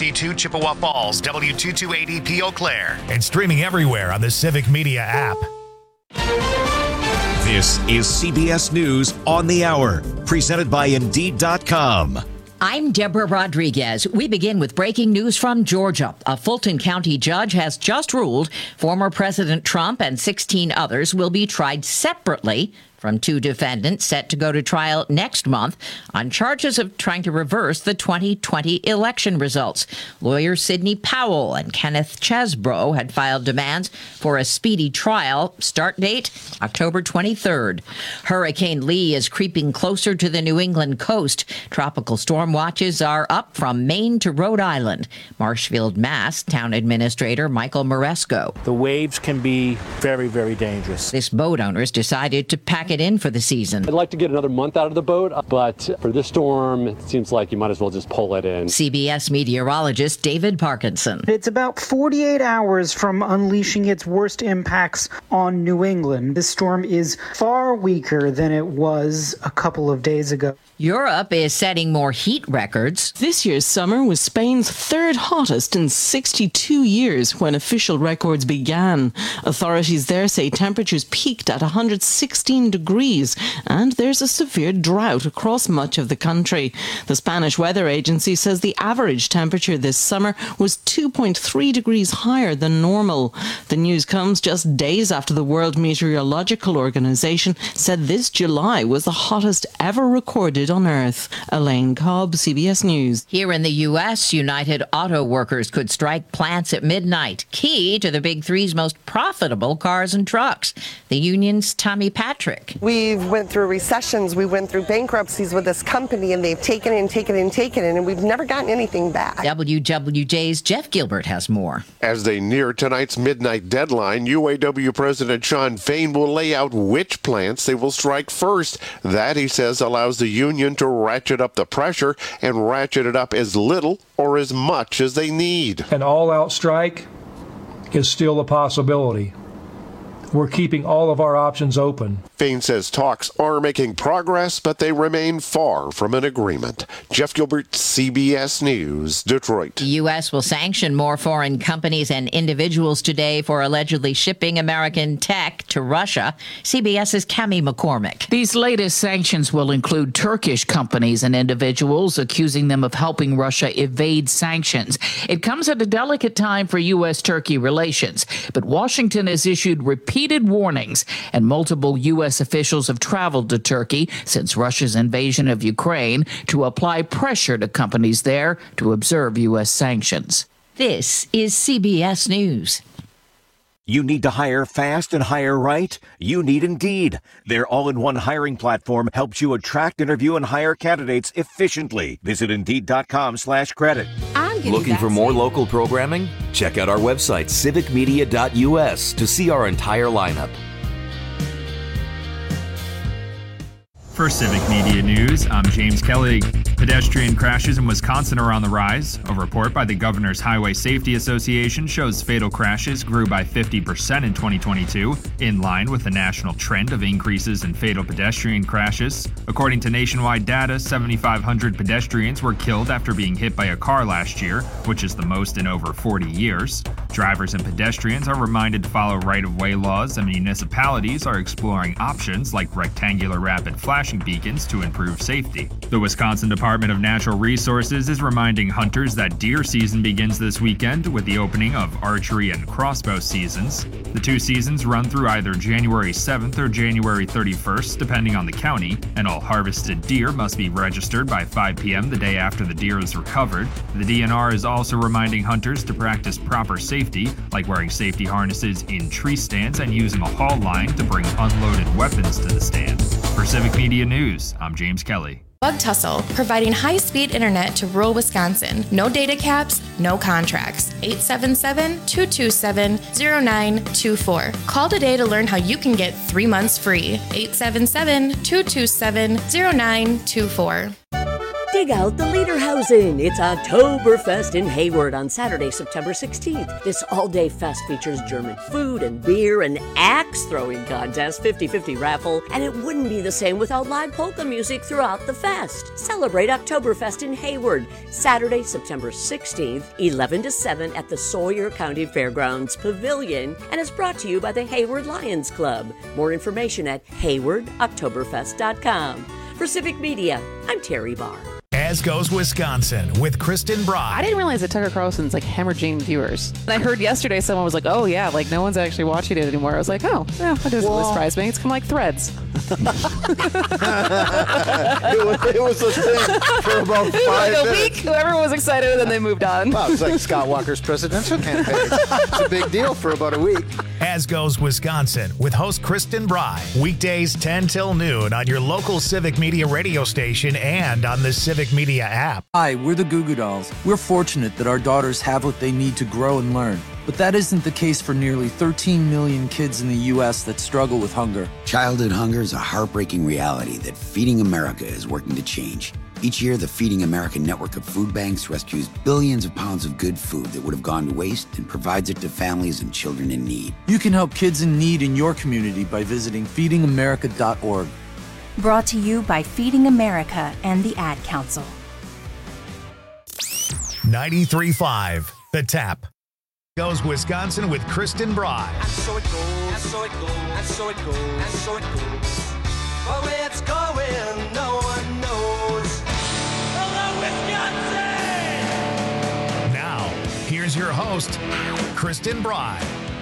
W52 Chippewa Falls, W228EP Eau Claire. And streaming everywhere on the Civic Media app. This is CBS News on the Hour, presented by Indeed.com. I'm Deborah Rodriguez. We begin with breaking news from Georgia. A Fulton County judge has just ruled former President Trump and 16 others will be tried separately from two defendants set to go to trial next month on charges of trying to reverse the 2020 election results. Lawyers Sidney Powell and Kenneth Chesbrough had filed demands for a speedy trial. Start date, October 23rd. Hurricane Lee is creeping closer to the New England coast. Tropical storm watches are up from Maine to Rhode Island. Marshfield, Mass. Town Administrator Michael Moresco. The waves can be very, very dangerous. This boat owners decided to pack it in for the season. I'd like to get another month out of the boat, but for this storm, it seems like you might as well just pull it in. CBS meteorologist David Parkinson. It's about 48 hours from unleashing its worst impacts on New England. This storm is far weaker than it was a couple of days ago. Europe is setting more heat records. This year's summer was Spain's third hottest in 62 years when official records began. Authorities there say temperatures peaked at 116 degrees, and there's a severe drought across much of the country. The Spanish Weather Agency says the average temperature this summer was 2.3 degrees higher than normal. The news comes just days after the World Meteorological Organization said this July was the hottest ever recorded on Earth. Elaine Cobb, CBS News. Here in the U.S., United Auto Workers could strike plants at midnight, key to the Big Three's most profitable cars and trucks. The union's Tommy Patrick. We went through recessions, we went through bankruptcies with this company, and they've taken it, and we've never gotten anything back. WWJ's Jeff Gilbert has more. As they near tonight's midnight deadline, UAW President Shawn Fain will lay out which plants they will strike first. That, he says, allows the union to ratchet up the pressure and ratchet it up as little or as much as they need. An all-out strike is still a possibility. We're keeping all of our options open. Fain says talks are making progress, but they remain far from an agreement. Jeff Gilbert, CBS News, Detroit. The U.S. will sanction more foreign companies and individuals today for allegedly shipping American tech to Russia. CBS's Cami McCormick. These latest sanctions will include Turkish companies and individuals, accusing them of helping Russia evade sanctions. It comes at a delicate time for U.S.-Turkey relations, but Washington has issued repeated warnings, and multiple U.S. officials have traveled to Turkey since Russia's invasion of Ukraine to apply pressure to companies there to observe U.S. sanctions. This is CBS News. You need to hire fast and hire right? You need Indeed. Their all-in-one hiring platform helps you attract, interview, and hire candidates efficiently. Visit Indeed.com/credit. Looking for more local programming? Check out our website, civicmedia.us, to see our entire lineup. For Civic Media News, I'm James Kelly. Pedestrian crashes in Wisconsin are on the rise. A report by the Governor's Highway Safety Association shows fatal crashes grew by 50% in 2022, in line with the national trend of increases in fatal pedestrian crashes. According to nationwide data, 7,500 pedestrians were killed after being hit by a car last year, which is the most in over 40 years. Drivers and pedestrians are reminded to follow right-of-way laws, and municipalities are exploring options like rectangular rapid flashing beacons to improve safety. The Wisconsin Department of Natural Resources is reminding hunters that deer season begins this weekend with the opening of archery and crossbow seasons. The two seasons run through either January 7th or January 31st, depending on the county, and all harvested deer must be registered by 5 p.m. the day after the deer is recovered. The DNR is also reminding hunters to practice proper safety, like wearing safety harnesses in tree stands and using a haul line to bring unloaded weapons to the stand. For Civic Media News, I'm James Kelly. Bug Tussle, providing high-speed internet to rural Wisconsin. No data caps, no contracts. 877-227-0924. Call today to learn how you can get 3 months free. 877-227-0924. Dig out the Lederhausen. It's Oktoberfest in Hayward on Saturday, September 16th. This all-day fest features German food and beer, an axe-throwing contest, 50-50 raffle, and it wouldn't be the same without live polka music throughout the fest. Celebrate Oktoberfest in Hayward, Saturday, September 16th, 11 to 7 at the Sawyer County Fairgrounds Pavilion, and is brought to you by the Hayward Lions Club. More information at haywardoktoberfest.com. For Civic Media, I'm Terry Barr. As Goes Wisconsin with Kristen Broad. I didn't realize that Tucker Carlson's like hemorrhaging viewers. And I heard yesterday someone was like, oh yeah, like no one's actually watching it anymore. I was like, oh, yeah, that doesn't really surprise me. It's kind of like Threads. it was a thing for about 5 like a minutes. week, everyone was excited and then they moved on. Wow, it's like Scott Walker's presidential campaign. It's a big deal for about a week. As Goes Wisconsin with host Kristen Bry. Weekdays 10 till noon on your local Civic Media radio station and on the Civic Media app. Hi, we're the Goo Goo Dolls. We're fortunate that our daughters have what they need to grow and learn. But that isn't the case for nearly 13 million kids in the U.S. that struggle with hunger. Childhood hunger is a heartbreaking reality that Feeding America is working to change. Each year, the Feeding America network of food banks rescues billions of pounds of good food that would have gone to waste and provides it to families and children in need. You can help kids in need in your community by visiting feedingamerica.org. Brought to you by Feeding America and the Ad Council. 93.5 The Tap. Goes Wisconsin with Kristen Bry. And so it goes, and so it goes, and so it goes, and so it goes. But where it's going, no one knows. Hello, Wisconsin! Now, here's your host, Kristen Bry.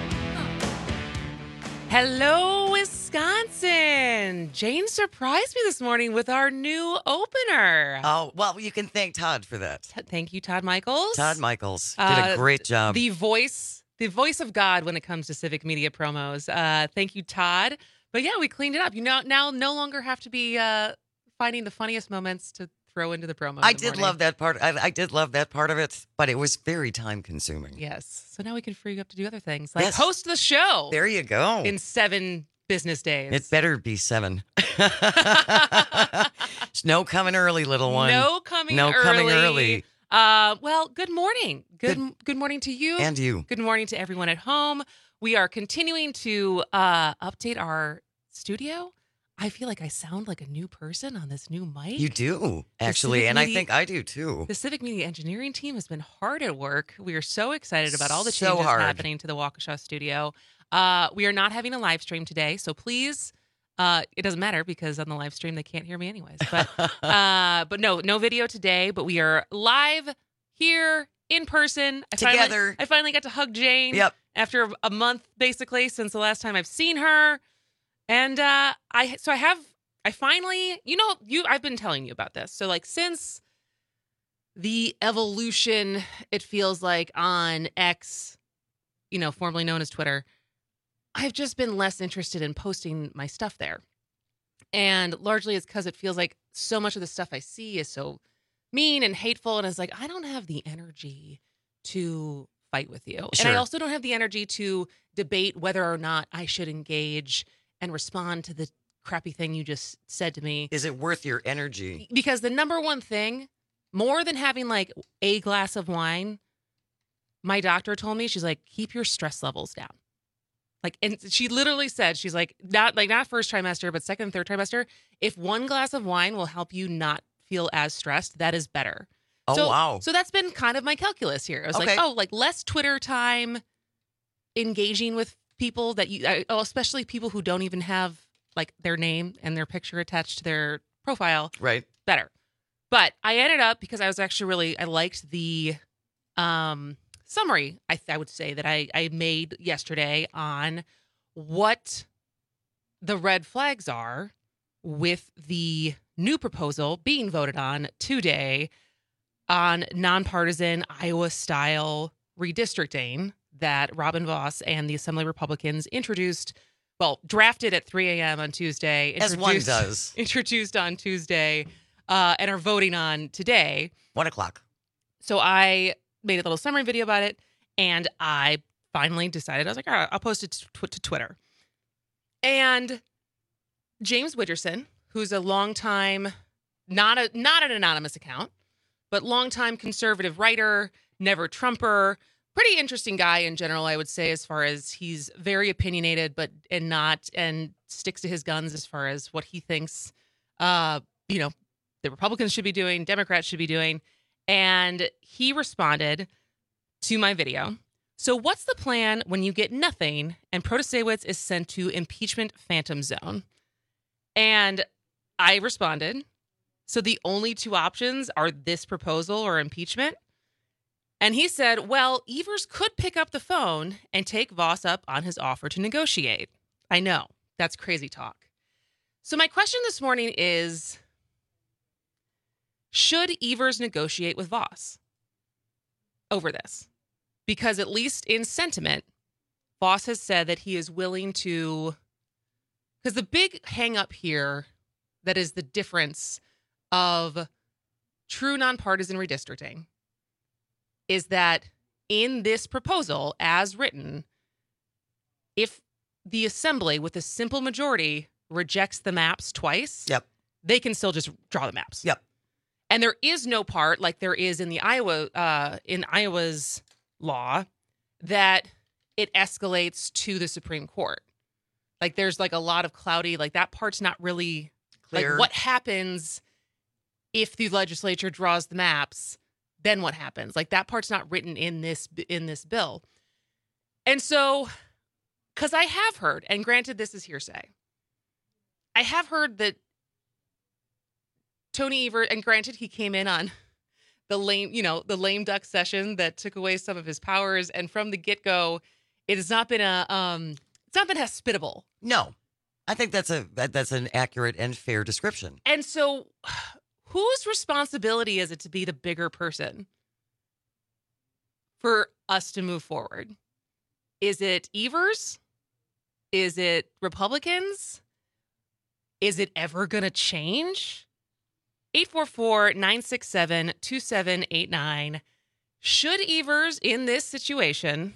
Hello, Wisconsin. Jane surprised me this morning with our new opener. Oh, well, you can thank Todd for that. Thank you, Todd Michaels. Todd Michaels did a great job. The voice of God when it comes to Civic Media promos. Thank you, Todd. But yeah, we cleaned it up. You now no longer have to be finding the funniest moments to throw into the promo. I did love that part. I did love that part of it, but it was very time consuming. Yes. So now we can free you up to do other things like host the show. There you go. In 7 business days. It better be 7. No coming early, little one. No coming early. Well, good morning. Good morning to you. And you. Good morning to everyone at home. We are continuing to update our studio. I feel like I sound like a new person on this new mic. You do, actually, and I think I do too. The Civic Media engineering team has been hard at work. We are so excited about all the changes happening to the Waukesha studio. We are not having a live stream today, so please, it doesn't matter because on the live stream they can't hear me anyways. But no video today. But we are live here in person together. I finally got to hug Jane. Yep. After a month basically since the last time I've seen her. And I've been telling you about this. So like since the evolution, it feels like on X, formerly known as Twitter, I've just been less interested in posting my stuff there. And largely it's because it feels like so much of the stuff I see is so mean and hateful. And it's like, I don't have the energy to fight with you. Sure. And I also don't have the energy to debate whether or not I should engage and respond to the crappy thing you just said to me. Is it worth your energy? Because the number one thing, more than having like a glass of wine, my doctor told me, she's like, keep your stress levels down. Like, and she literally said, she's like, not first trimester, but second and third trimester, if one glass of wine will help you not feel as stressed, that is better. Oh, wow. So that's been kind of my calculus here. I was like, less Twitter time, engaging with people that especially people who don't even have like their name and their picture attached to their profile. Right. Better. But I ended up, because I was actually I liked the summary, I would say, that I made yesterday on what the red flags are with the new proposal being voted on today on nonpartisan Iowa-style redistricting that Robin Vos and the Assembly Republicans drafted at 3 a.m. on Tuesday. As one does. Introduced on Tuesday and are voting on today. 1 o'clock. So I made a little summary video about it, and I finally decided, I was like, all right, I'll post it to Twitter. And James Widgerson, who's a longtime not an anonymous account, but longtime conservative writer, never Trumper, pretty interesting guy in general, I would say, as far as he's very opinionated, and sticks to his guns as far as what he thinks, the Republicans should be doing, Democrats should be doing. And he responded to my video. So what's the plan when you get nothing and Protasewicz is sent to impeachment phantom zone? And I responded, so the only two options are this proposal or impeachment? And he said, well, Evers could pick up the phone and take Vos up on his offer to negotiate. I know, that's crazy talk. So my question this morning is, should Evers negotiate with Vos over this? Because at least in sentiment, Vos has said that he is willing to, because the big hang up here that is the difference of true nonpartisan redistricting is that in this proposal, as written, if the assembly with a simple majority rejects the maps twice, they can still just draw the maps. And there is no part like there is in the Iowa's law that it escalates to the Supreme Court. Like there's like a lot of cloudy, like that part's not really clear. Like what happens if the legislature draws the maps, then what happens? Like that part's not written in this bill. And so, because I have heard, and granted this is hearsay, I have heard that Tony Evers, and granted he came in on the lame duck session that took away some of his powers, and from the get-go, it has not been it's not been hospitable. No, I think that's an accurate and fair description. And so, whose responsibility is it to be the bigger person for us to move forward? Is it Evers? Is it Republicans? Is it ever going to change? 844-967-2789. Should Evers in this situation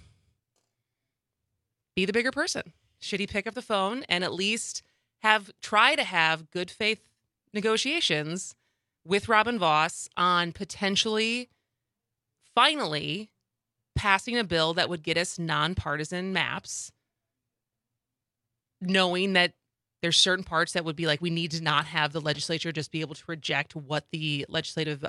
be the bigger person? Should he pick up the phone and at least try to have good faith negotiations with Robin Vos on potentially finally passing a bill that would get us nonpartisan maps, knowing that there's certain parts that would be like, we need to not have the legislature just be able to reject what the legislative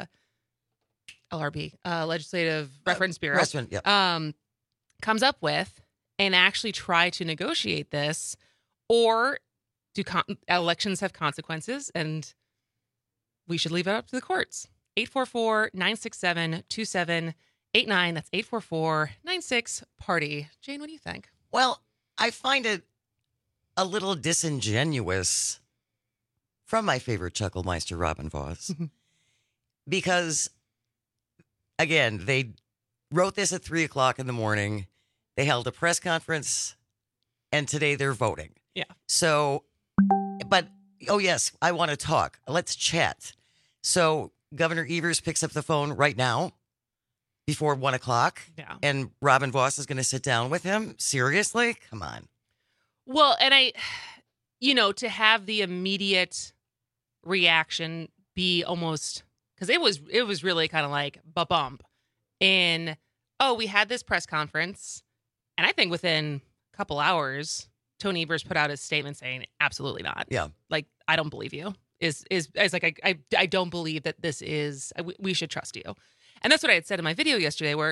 Legislative Reference Bureau comes up with, and actually try to negotiate this? Or do elections have consequences and we should leave it up to the courts? 844-967-2789. That's 844-96-PARTY. Jane, what do you think? Well, I find it a little disingenuous from my favorite Chucklemeister, Robin Vos, because, again, they wrote this at 3 o'clock in the morning. They held a press conference, and today they're voting. Yeah. So, but, oh, yes, I want to talk. Let's chat. So Governor Evers picks up the phone right now before 1 o'clock. Yeah. And Robin Vos is going to sit down with him? Seriously? Come on. Well, and to have the immediate reaction be almost, because it was really kind of like ba-bump in, we had this press conference, and I think within a couple hours, Tony Evers put out his statement saying, absolutely not. Yeah. Like, I don't believe you. Is like, I don't believe that this is, we should trust you. And that's what I had said in my video yesterday, where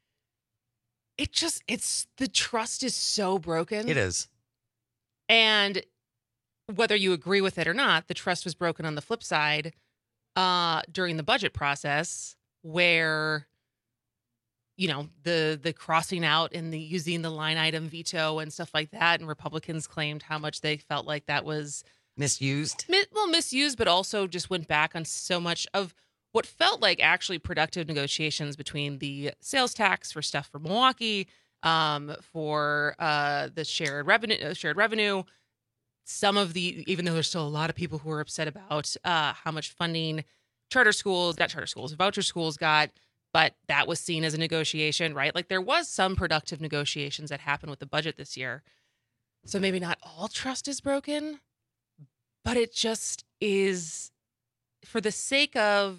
the trust is so broken. It is. And whether you agree with it or not, the trust was broken on the flip side during the budget process, where, the crossing out and the using the line item veto and stuff like that. And Republicans claimed how much they felt like that was misused. Misused, but also just went back on so much of what felt like actually productive negotiations between the sales tax for stuff for Milwaukee, for the shared revenue. Some of even though there's still a lot of people who are upset about how much funding voucher schools got, but that was seen as a negotiation, right? Like there was some productive negotiations that happened with the budget this year. So maybe not all trust is broken, but it just is. for the sake of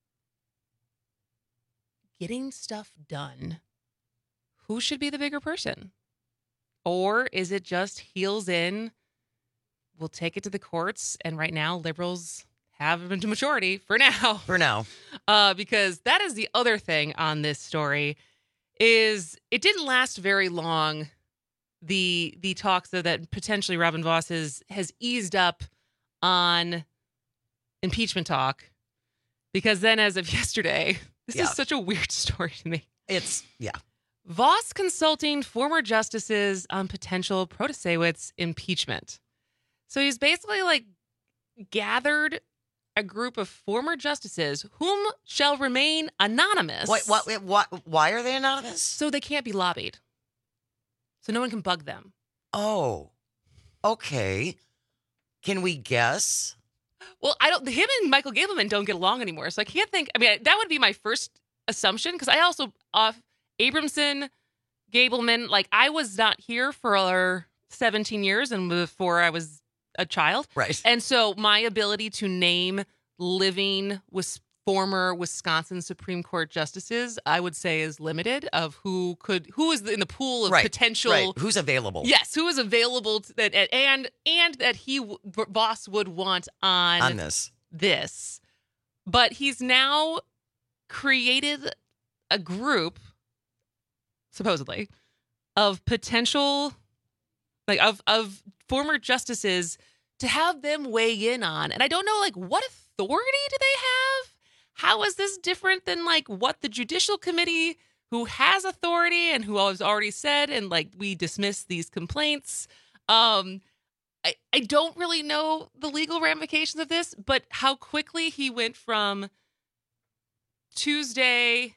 getting stuff done, who should be the bigger person? Or is it just heels in, we'll take it to the courts, and right now liberals have a majority for now. For now. Because that is the other thing on this story, is it didn't last very long, the talks that potentially Robin Vos has eased up on impeachment talk, because then as of yesterday, this is such a weird story to me. Vos consulting former justices on potential Protasewicz impeachment. So he's basically like gathered a group of former justices whom shall remain anonymous. Why are they anonymous? So they can't be lobbied. So no one can bug them. Oh, okay. Can we guess? Well, him and Michael Gableman don't get along anymore. So I can't think. I mean, that would be my first assumption, because I also, Abramson, Gableman, like I was not here for 17 years and before I was a child. Right. And so my ability to name living former Wisconsin Supreme Court justices, I would say, is limited of who is in the pool of potential. Right. Who's available? Yes, who is available and that Vos would want on this. But he's now created a group, supposedly, of potential, of former justices to have them weigh in on. And I don't know, what authority do they have? How is this different than, what the Judicial Committee, who has authority and who has already said, and, we dismiss these complaints? I don't really know the legal ramifications of this, but how quickly he went from Tuesday,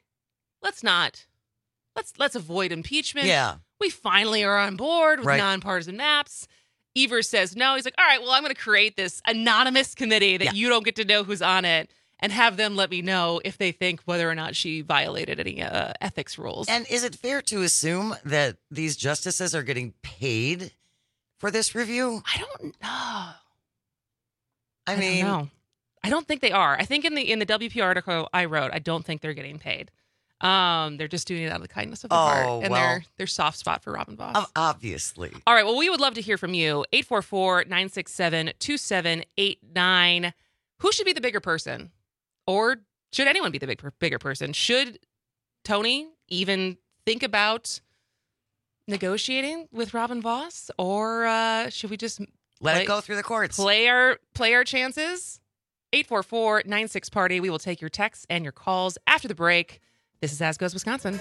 let's avoid impeachment. Yeah. We finally are on board with nonpartisan maps. Evers says no. He's like, all right, well, I'm going to create this anonymous committee that you don't get to know who's on it, and have them let me know if they think whether or not she violated any ethics rules. And is it fair to assume that these justices are getting paid for this review? I don't know. I mean, don't know. I don't think they are. I think in the WP article I wrote, I don't think they're getting paid. They're just doing it out of the kindness of their heart, and their soft spot for Robin Vos. Obviously. All right. Well, we would love to hear from you. 844-967-2789. Who should be the bigger person, or should anyone be the bigger person? Should Tony even think about negotiating with Robin Vos, or should we just let it go through the courts? Play our chances. 844-96-PARTY. We will take your texts and your calls after the break. This is As Goes Wisconsin.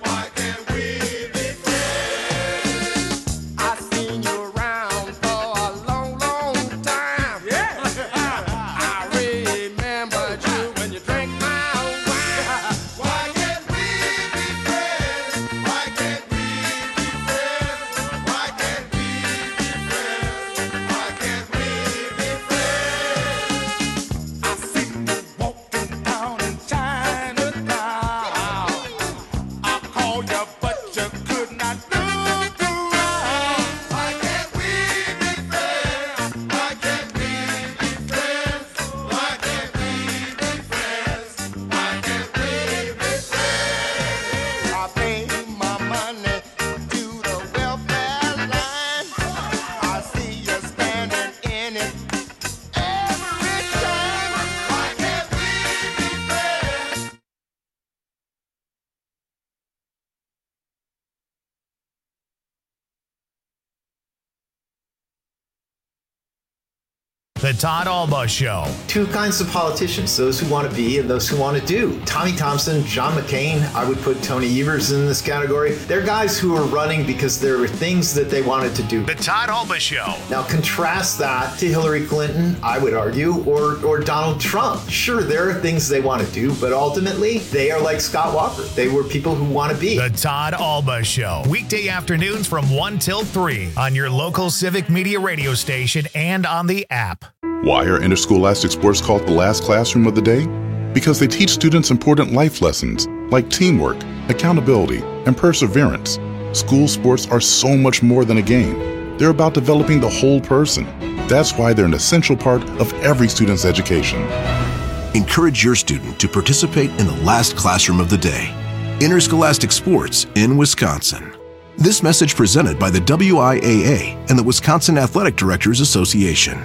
I seen you around for a The Todd Alba Show. Two kinds of politicians, those who want to be and those who want to do. Tommy Thompson, John McCain, I would put Tony Evers in this category. They're guys who are running because there were things that they wanted to do. The Todd Alba Show. Now contrast that to Hillary Clinton, I would argue, or Donald Trump. Sure, there are things they want to do, but ultimately they are like Scott Walker. They were people who want to be. The Todd Alba Show. Weekday afternoons from 1 till 3 on your local Civic Media radio station and on the app. Why are interscholastic sports called the last classroom of the day? Because they teach students important life lessons like teamwork, accountability, and perseverance. School sports are so much more than a game. They're about developing the whole person. That's why they're an essential part of every student's education. Encourage your student to participate in the last classroom of the day. Interscholastic sports in Wisconsin. This message presented by the WIAA and the Wisconsin Athletic Directors Association.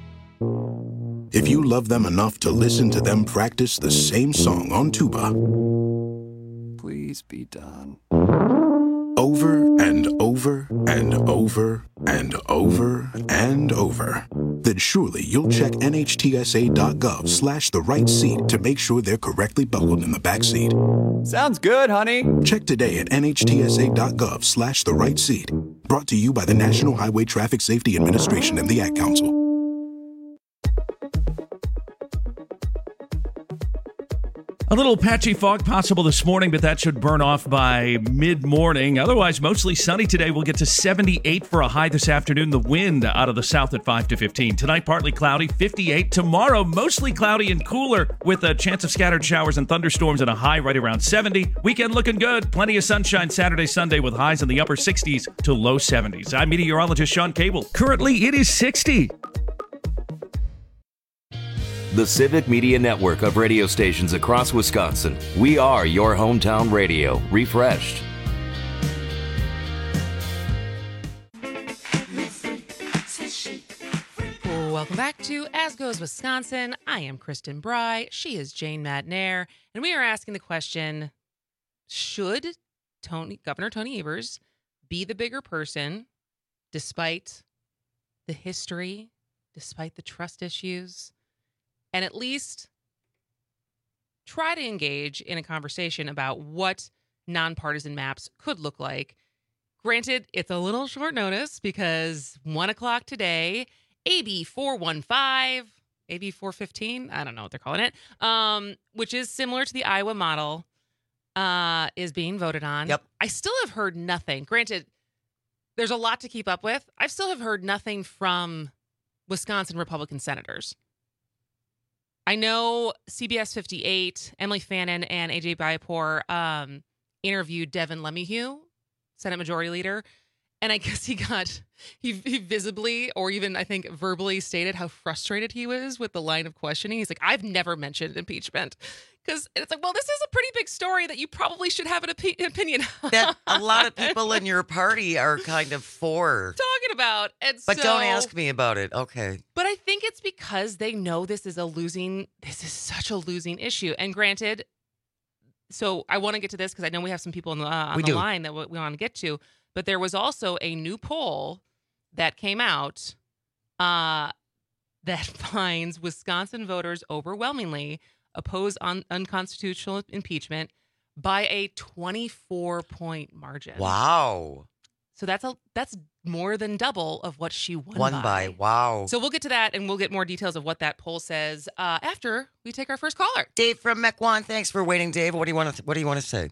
If you love them enough to listen to them practice the same song on tuba, please be done. Over and over and over and over and over, then surely you'll check NHTSA.gov/the right seat to make sure they're correctly buckled in the back seat. Sounds good, honey. Check today at NHTSA.gov/the right seat. Brought to you by the National Highway Traffic Safety Administration and the Ad Council. A little patchy fog possible this morning, but that should burn off by mid-morning. Otherwise, mostly sunny today. We'll get to 78 for a high this afternoon. The wind out of the south at 5 to 15. Tonight, partly cloudy, 58. Tomorrow, mostly cloudy and cooler with a chance of scattered showers and thunderstorms and a high right around 70. Weekend looking good. Plenty of sunshine Saturday, Sunday with highs in the upper 60s to low 70s. I'm meteorologist Sean Cable. Currently, it is 60. The Civic Media Network of radio stations across Wisconsin. We are your hometown radio, refreshed. Welcome back to As Goes Wisconsin. I am Kristen Bry. She is Jane Madnair. And we are asking the question, should Governor Tony Evers be the bigger person despite the history, despite the trust issues, and at least try to engage in a conversation about what nonpartisan maps could look like. Granted, it's a little short notice because 1 o'clock today, AB 415, AB 415, I don't know what they're calling it, which is similar to the Iowa model, is being voted on. Yep. I still have heard nothing. Granted, there's a lot to keep up with. I still have heard nothing from Wisconsin Republican senators. I know CBS 58, Emily Fannin and AJ Bayapor interviewed Devin LeMahieu, Senate Majority Leader, and I guess he visibly or even I think verbally stated how frustrated he was with the line of questioning. He's like, I've never mentioned impeachment. Because it's like, well, this is a pretty big story that you probably should have an opinion on. That a lot of people in your party are kind of for talking about. And but don't ask me about it. Okay. But I think it's because they know this is such a losing issue. And granted, so I want to get to this because I know we have some people on the line that we want to get to. But there was also a new poll that came out that finds Wisconsin voters overwhelmingly oppose unconstitutional impeachment by a 24-point margin. Wow. So that's more than double of what she won by. Wow. So we'll get to that, and we'll get more details of what that poll says after we take our first caller. Dave from Mequon, thanks for waiting, Dave. What do you want to say?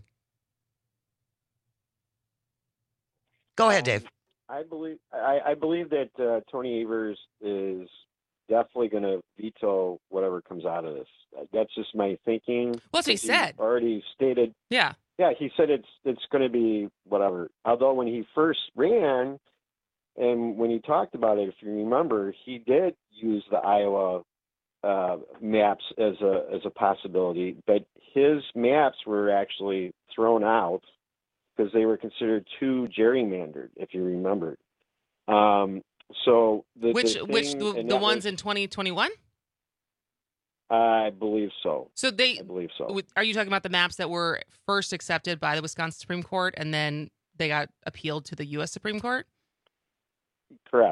Go ahead, Dave. I believe that Tony Evers is definitely going to veto whatever comes out of this. That's just my thinking. Well, that's what he said. Already stated. Yeah. Yeah, he said it's going to be whatever. Although when he first ran and when he talked about it, if you remember, he did use the Iowa maps as a possibility, but his maps were actually thrown out because they were considered too gerrymandered, if you remember. So the ones in 2021? I believe so. I believe so. Are you talking about the maps that were first accepted by the Wisconsin Supreme Court and then they got appealed to the U.S. Supreme Court? Correct.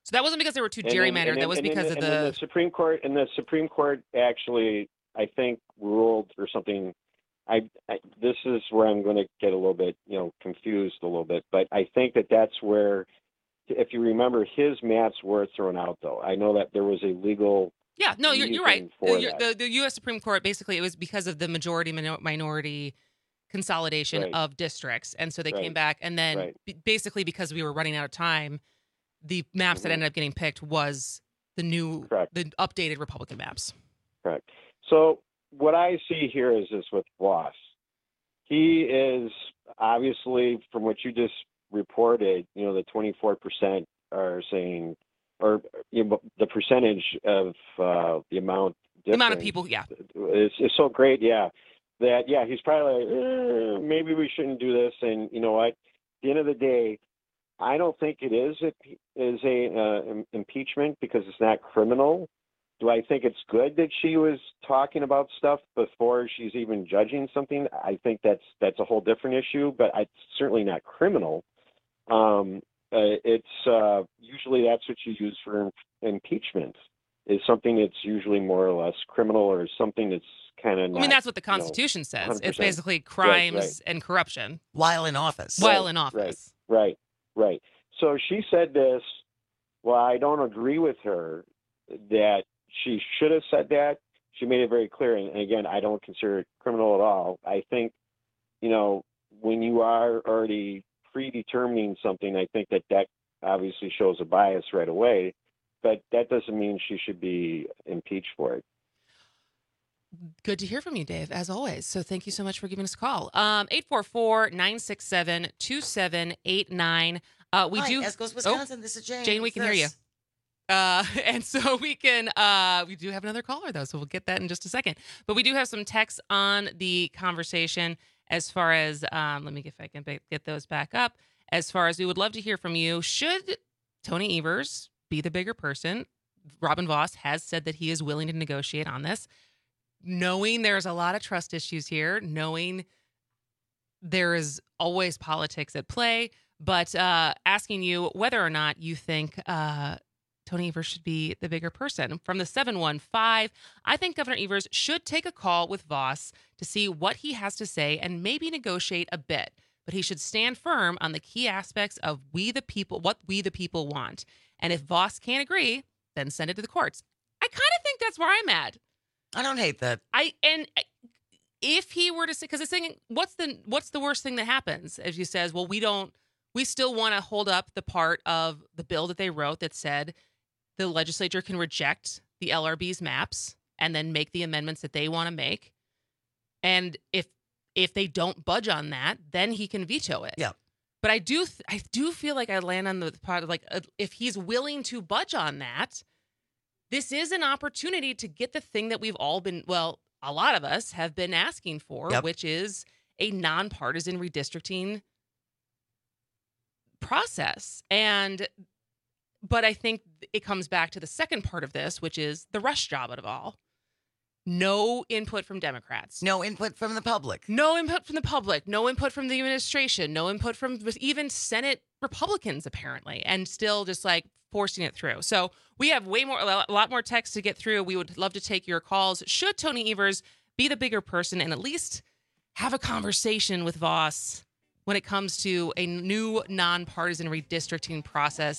So that wasn't because they were too gerrymandered. That was because of the Supreme Court. And the Supreme Court actually, I think, ruled or something. This is where I'm going to get a little bit, confused a little bit. But I think that's where, if you remember, his maps were thrown out. Though I know that there was a legal. Yeah, no, you're right. The U.S. Supreme Court, basically, it was because of the majority-minority consolidation of districts. And so they came back. And then basically because we were running out of time, the maps that ended up getting picked was the updated Republican maps. Correct. So what I see here is this with Voss. He is obviously, from what you just reported, the 24% are saying, or the percentage of the amount of people, is so great, that he's probably like, maybe we shouldn't do this. And you know what? At the end of the day, I don't think it is a impeachment because it's not criminal. Do I think it's good that she was talking about stuff before she's even judging something? I think that's a whole different issue, but it's certainly not criminal. It's usually that's what you use for impeachment, is something that's usually more or less criminal or something that's kind of. That's what the Constitution says. 100%. It's basically crimes and corruption while in office. Right. So she said this. Well, I don't agree with her that she should have said that. She made it very clear. And again, I don't consider it criminal at all. I think, when you are already predetermining something, I think that obviously shows a bias right away. But that doesn't mean she should be impeached for it. Good to hear from you, Dave, as always. So thank you so much for giving us a call. 844-967-2789. Hi, Escos, Wisconsin. This is Jane. Jane, we can hear you. And so we do have another caller, though, so we'll get that in just a second. But we do have some texts on the conversation as far as, let me see if I can get those back up. As far as we would love to hear from you, should Tony Evers be the bigger person? Robin Voss has said that he is willing to negotiate on this. Knowing there's a lot of trust issues here, knowing there is always politics at play, but asking you whether or not you think Tony Evers should be the bigger person. From the 715, I think Governor Evers should take a call with Voss to see what he has to say and maybe negotiate a bit. But he should stand firm on the key aspects of what we the people want. And if Voss can't agree, then send it to the courts. I kind of think that's where I'm at. I don't hate that. If he were to say, because it's saying, what's the worst thing that happens? As he says, well, we still want to hold up the part of the bill that they wrote that said the legislature can reject the LRB's maps and then make the amendments that they want to make. And if they don't budge on that, then he can veto it. Yeah. But I do feel like I land on the part of if he's willing to budge on that, this is an opportunity to get the thing that we've all been, a lot of us have been asking for, which is a nonpartisan redistricting process. But I think it comes back to the second part of this, which is the rush job of it all. No input from Democrats. No input from the public. No input from the public. No input from the administration. No input from even Senate Republicans, apparently, and still just forcing it through. So we have a lot more text to get through. We would love to take your calls. Should Tony Evers be the bigger person and at least have a conversation with Voss when it comes to a new nonpartisan redistricting process?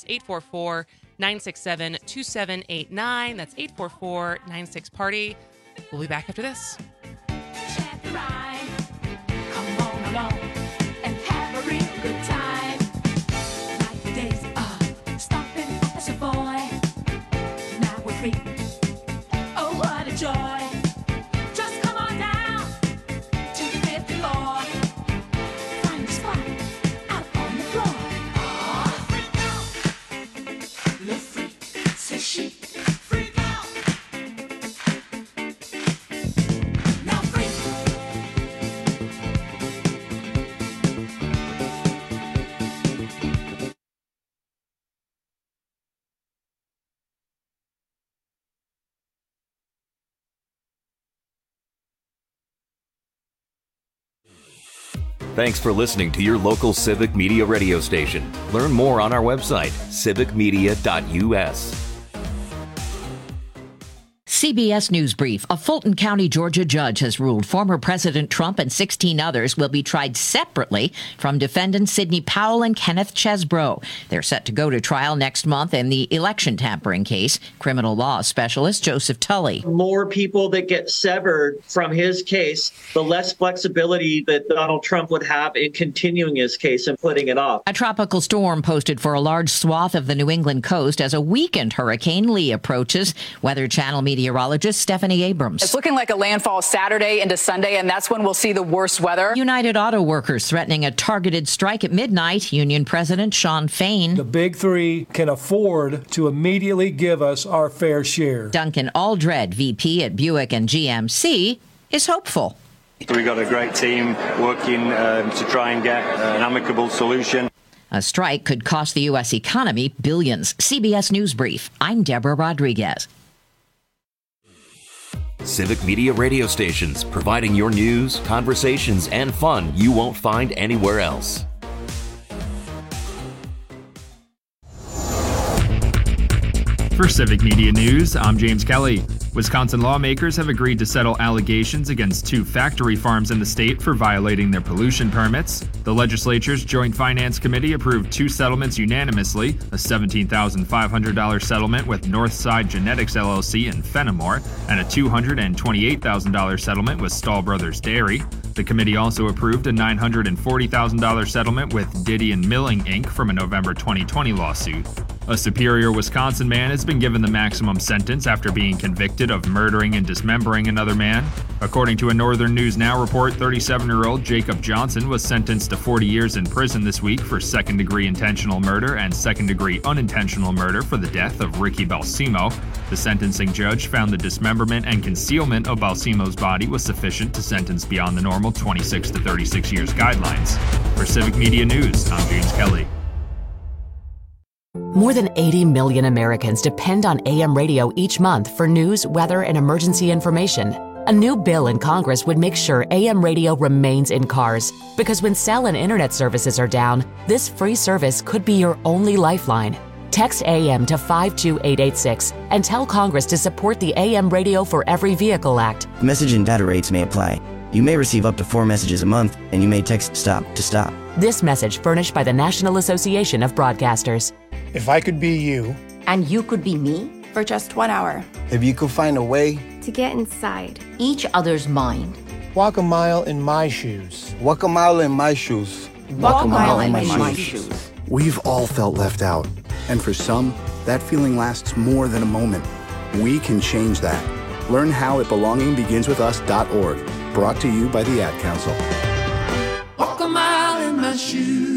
844-967-2789. That's 844-96-PARTY. We'll be back after this. Check the ride. Come on along and have a real good time. Like the days of stopping as a boy. Now we're free. Oh, what a joy. Just come on down to the 5th floor. Find a spot out on the floor. Oh, freak out. Le freak, c'est chic. Freak out. Now freak. Thanks for listening to your local Civic Media radio station. Learn more on our website, civicmedia.us. CBS News Brief. A Fulton County, Georgia judge has ruled former President Trump and 16 others will be tried separately from defendants Sidney Powell and Kenneth Chesbrough. They're set to go to trial next month in the election tampering case. Criminal law specialist Joseph Tully. More people that get severed from his case, the less flexibility that Donald Trump would have in continuing his case and putting it off. A tropical storm posted for a large swath of the New England coast as a weakened Hurricane Lee approaches. Weather Channel meteorologist Stephanie Abrams. It's looking like a landfall Saturday into Sunday, and that's when we'll see the worst weather. United Auto Workers threatening a targeted strike at midnight. Union President Sean Fain. The Big Three can afford to immediately give us our fair share. Duncan Aldred, VP at Buick and GMC, is hopeful. We got a great team working to try and get an amicable solution. A strike could cost the U.S. economy billions. CBS News Brief. I'm Deborah Rodriguez. Civic Media radio stations, providing your news, conversations, and fun you won't find anywhere else. For Civic Media News, I'm James Kelly. Wisconsin lawmakers have agreed to settle allegations against 2 factory farms in the state for violating their pollution permits. The legislature's Joint Finance Committee approved 2 settlements unanimously, a $17,500 settlement with Northside Genetics LLC in Fenimore, and a $228,000 settlement with Stahl Brothers Dairy. The committee also approved a $940,000 settlement with Didion Milling, Inc. from a November 2020 lawsuit. A Superior, Wisconsin man has been given the maximum sentence after being convicted of murdering and dismembering another man. According to a Northern News Now report, 37-year-old Jacob Johnson was sentenced to 40 years in prison this week for second-degree intentional murder and second-degree unintentional murder for the death of Ricky Balsimo. The sentencing judge found the dismemberment and concealment of Balsimo's body was sufficient to sentence beyond the normal 26 to 36 years guidelines. For Civic Media News, I'm James Kelly. More than 80 million Americans depend on AM radio each month for news, weather, and emergency information. A new bill in Congress would make sure AM radio remains in cars, because when cell and internet services are down, this free service could be your only lifeline. Text AM to 52886 and tell Congress to support the AM Radio for Every Vehicle Act. Message and data rates may apply. You may receive up to 4 messages a month, and you may text STOP to stop. This message furnished by the National Association of Broadcasters. If I could be you. And you could be me for just 1 hour. If you could find a way to get inside each other's mind. Walk a mile in my shoes. Walk a mile in my shoes. Walk a mile in my shoes. We've all felt left out. And for some, that feeling lasts more than a moment. We can change that. Learn how at belongingbeginswithus.org. Brought to you by the Ad Council. Walk a mile in my shoes.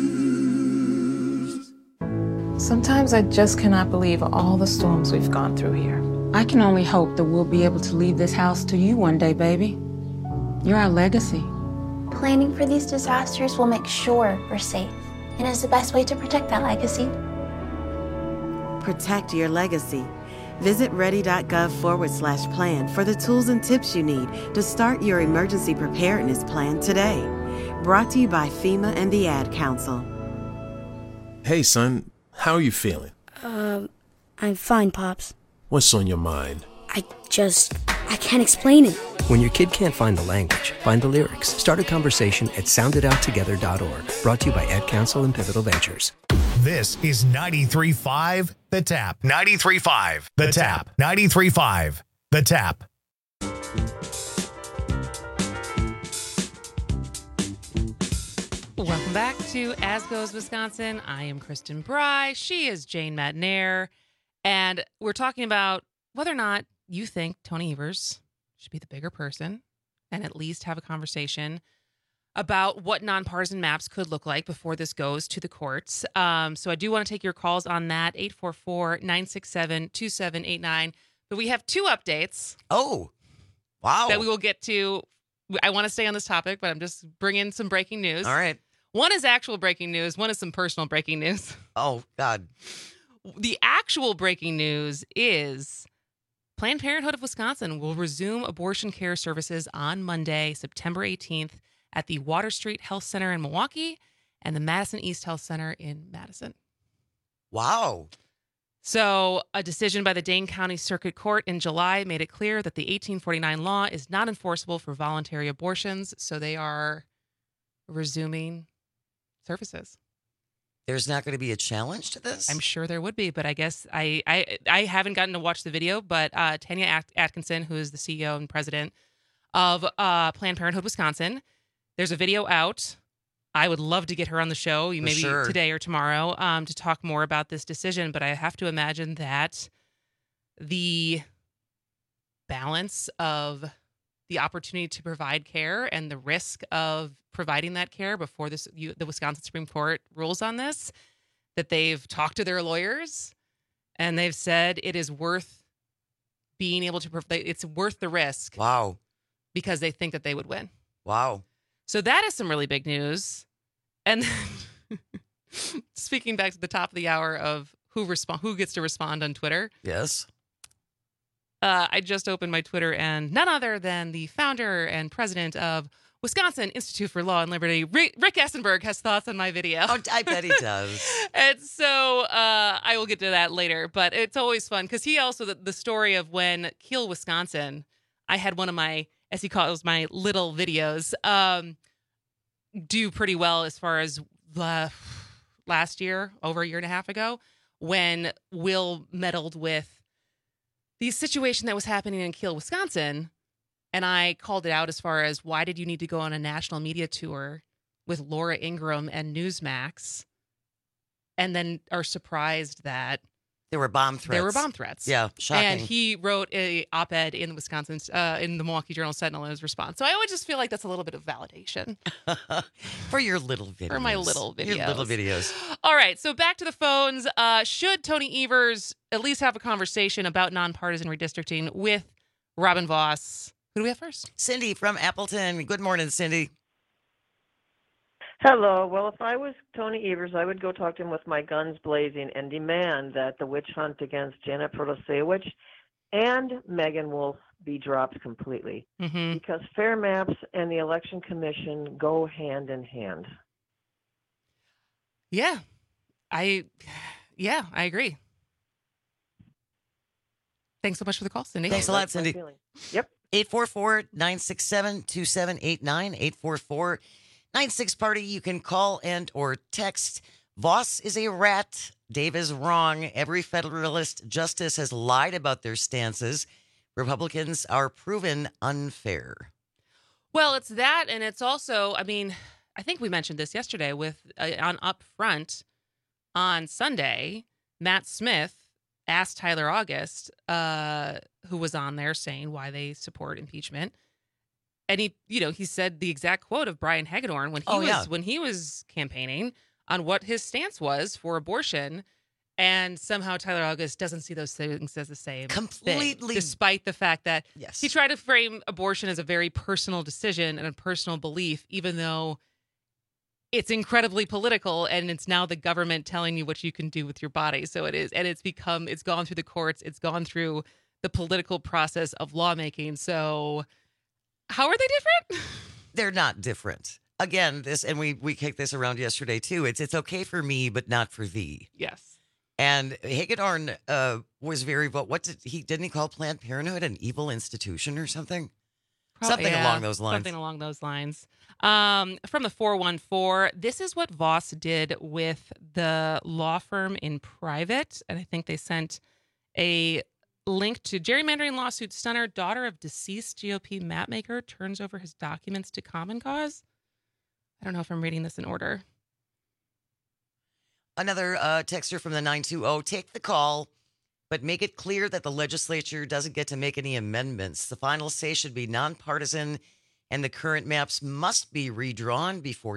Sometimes I just cannot believe all the storms we've gone through here. I can only hope that we'll be able to leave this house to you one day, baby. You're our legacy. Planning for these disasters will make sure we're safe, and is the best way to protect that legacy. Protect your legacy. Visit ready.gov/plan for the tools and tips you need to start your emergency preparedness plan today. Brought to you by FEMA and the Ad Council. Hey, son, how are you feeling? I'm fine, Pops. What's on your mind? I can't explain it. When your kid can't find the language, find the lyrics. Start a conversation at sounditouttogether.org. Brought to you by Ad Council and Pivotal Ventures. This is 93.5 The Tap. 93.5 The Tap. 93.5 The Tap. Welcome back to As Goes Wisconsin. I am Kristen Bry. She is Jane Madnair. And we're talking about whether or not you think Tony Evers should be the bigger person and at least have a conversation about what nonpartisan maps could look like before this goes to the courts. So I do want to take your calls on that, 844-967-2789. But we have 2 updates. Oh, wow. That we will get to. I want to stay on this topic, but I'm just bringing some breaking news. All right. One is actual breaking news. One is some personal breaking news. Oh, God. The actual breaking news is Planned Parenthood of Wisconsin will resume abortion care services on Monday, September 18th at the Water Street Health Center in Milwaukee and the Madison East Health Center in Madison. Wow. So a decision by the Dane County Circuit Court in July made it clear that the 1849 law is not enforceable for voluntary abortions, so they are resuming services. There's not going to be a challenge to this? I'm sure there would be, but I guess I haven't gotten to watch the video, but Tanya Atkinson, who is the CEO and president of Planned Parenthood Wisconsin, there's a video out. I would love to get her on the show, maybe today or tomorrow, to talk more about this decision, but I have to imagine that the balance of the opportunity to provide care and the risk of providing that care before the Wisconsin Supreme Court rules on this, that they've talked to their lawyers and they've said it is worth being able to, it's worth the risk. Wow. Because they think that they would win. Wow. So that is some really big news. And speaking back to the top of the hour of who gets to respond on Twitter. Yes. I just opened my Twitter, and none other than the founder and president of Wisconsin Institute for Law and Liberty, Rick Essenberg, has thoughts on my video. Oh, I bet he does. And so I will get to that later. But it's always fun because he also, the story of when Kiel, Wisconsin, I had one of my, as he calls my little videos, do pretty well as far as last year, over a year and a half ago, when Will meddled with the situation that was happening in Kiel, Wisconsin, and I called it out as far as why did you need to go on a national media tour with Laura Ingraham and Newsmax, and then are surprised that there were bomb threats. Yeah, shocking. And he wrote a op-ed in in the Milwaukee Journal Sentinel in his response. So I always just feel like that's a little bit of validation. For your little videos. For my little videos. Your little videos. All right, so back to the phones. Should Tony Evers at least have a conversation about nonpartisan redistricting with Robin Vos? Who do we have first? Cindy from Appleton. Good morning, Cindy. Hello. Well, if I was Tony Evers, I would go talk to him with my guns blazing and demand that the witch hunt against Janet Protasewicz and Megan Wolf be dropped completely. Mm-hmm. Because fair maps and the Election Commission go hand in hand. Yeah, I agree. Thanks so much for the call, Cindy. Thanks a lot, Cindy. Yep. 844-967-2789. 844-96-party. You can call and or text. Voss is a rat. Dave is wrong. Every Federalist justice has lied about their stances. Republicans are proven unfair. Well, it's that, and it's also, I mean, I think we mentioned this yesterday with on Upfront on Sunday. Matt Smith asked Tyler August, who was on there, saying why they support impeachment. And he said the exact quote of Brian Hagedorn when he was campaigning on what his stance was for abortion, and somehow Tyler August doesn't see those things as the same completely thing, despite the fact that yes. He tried to frame abortion as a very personal decision and a personal belief, even though it's incredibly political, and it's now the government telling you what you can do with your body. So it is, and it's gone through the courts, it's gone through the political process of lawmaking. So how are they different? They're not different. Again, and we kicked this around yesterday too. It's okay for me, but not for thee. Yes. And Hagedorn was very. What didn't he call Planned Parenthood an evil institution or something? Something along those lines. Something along those lines. From the 414, this is what Voss did with the law firm in private, and I think they sent a link to gerrymandering lawsuit stunner, daughter of deceased GOP mapmaker, turns over his documents to Common Cause. I don't know if I'm reading this in order. Another texter from the 920, take the call, but make it clear that the legislature doesn't get to make any amendments. The final say should be nonpartisan, and the current maps must be redrawn before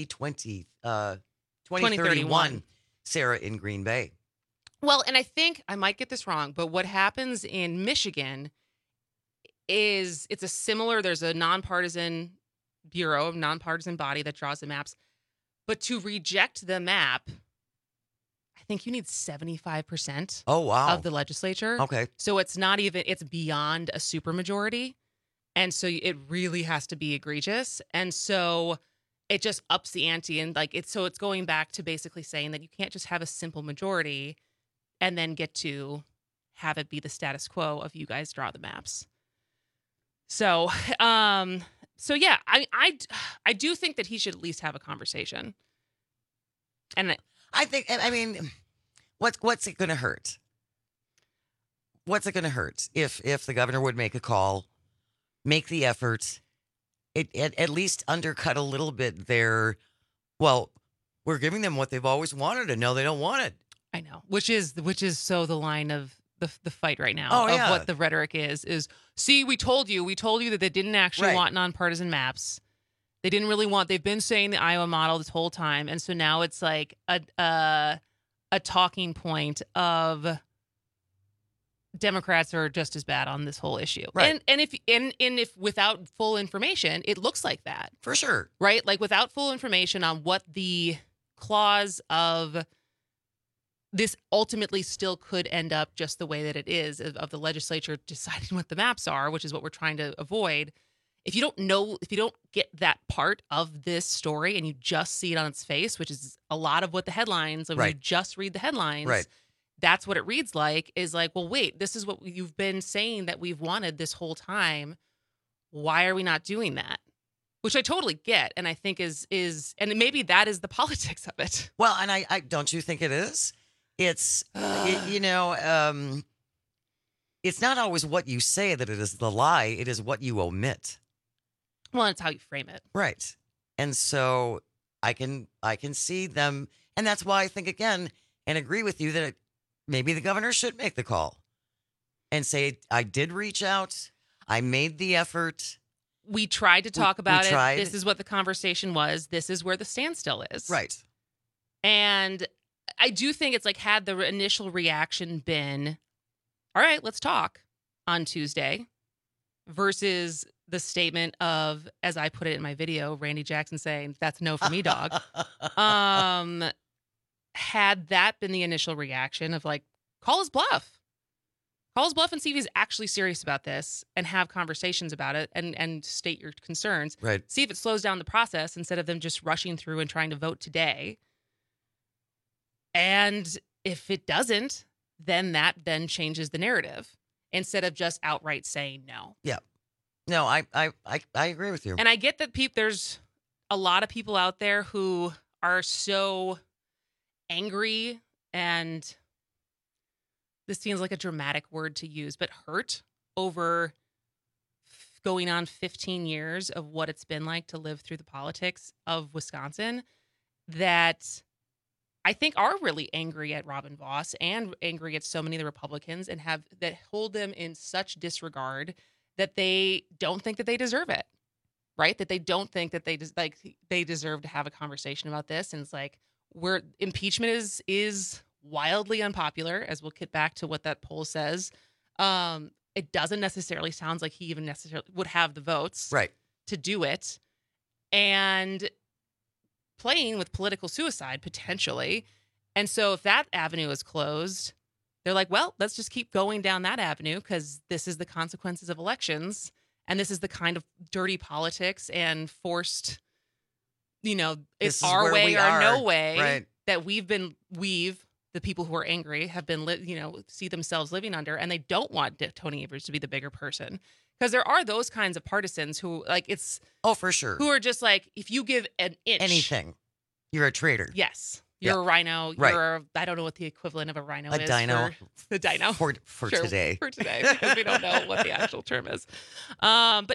2031. Sarah in Green Bay. Well, and I think I might get this wrong, but what happens in Michigan is there's a nonpartisan bureau, a nonpartisan body that draws the maps, but to reject the map, I think you need 75% of the legislature. Okay. So it's beyond a supermajority. And so it really has to be egregious. And so it just ups the ante. And like it's going back to basically saying that you can't just have a simple majority and then get to have it be the status quo of you guys draw the maps. So, yeah, I do think that he should at least have a conversation. And I think, I mean, what's it going to hurt? What's it going to hurt if the governor would make a call, make the effort, it at least undercut a little bit their, well, we're giving them what they've always wanted, and no, they don't want it. I know, which is so the line of the fight right now of what the rhetoric is see, we told you that they didn't actually want nonpartisan maps. They didn't really want, they've been saying the Iowa model this whole time. And so now it's like a talking point of Democrats are just as bad on this whole issue. Right. And if without full information, it looks like that. For sure. Right? Like without full information on what the clause of this ultimately still could end up just the way that it is of the legislature deciding what the maps are, which is what we're trying to avoid. If you don't get that part of this story and you just see it on its face, which is a lot of what the headlines, when you just read the headlines, that's what it reads like, is like, well, wait, this is what you've been saying that we've wanted this whole time. Why are we not doing that? Which I totally get. And I think is, and maybe that is the politics of it. Well, and I don't you think it is? It's, it's not always what you say that it is the lie. It is what you omit. Well, it's how you frame it. Right. And so I can see them. And that's why I think, again, and agree with you that maybe the governor should make the call and say, I did reach out. I made the effort. We tried to talk about it. This is what the conversation was. This is where the standstill is. Right. And I do think it's like, had the initial reaction been, all right, let's talk on Tuesday, versus the statement of, as I put it in my video, Randy Jackson saying, that's no for me, dog. Had that been the initial reaction of like, call his bluff and see if he's actually serious about this and have conversations about it and state your concerns. Right. See if it slows down the process instead of them just rushing through and trying to vote today. And if it doesn't, then that changes the narrative instead of just outright saying no. Yeah. No, I agree with you. And I get that there's a lot of people out there who are so angry, and this seems like a dramatic word to use, but hurt over going on 15 years of what it's been like to live through the politics of Wisconsin, that I think are really angry at Robin Vos and angry at so many of the Republicans, and that hold them in such disregard that they don't think that they deserve it, right? That they don't think that they deserve to have a conversation about this. And it's like, impeachment is wildly unpopular, as we'll get back to what that poll says. It doesn't necessarily sound like he even necessarily would have the votes to do it. And playing with political suicide potentially. And so if that avenue is closed, they're like, well, let's just keep going down that avenue, because this is the consequences of elections. And this is the kind of dirty politics and forced, it's our way or no way that the people who are angry have been, see themselves living under, and they don't want Tony Evers to be the bigger person. Because there are those kinds of partisans who, like, it's... Oh, for sure. Who are just like, if you give an inch... Anything. You're a traitor. Yes. You're a rhino. You're I don't know what the equivalent of a rhino is. A dino. The dino. For today. For today, because we don't know what the actual term is. But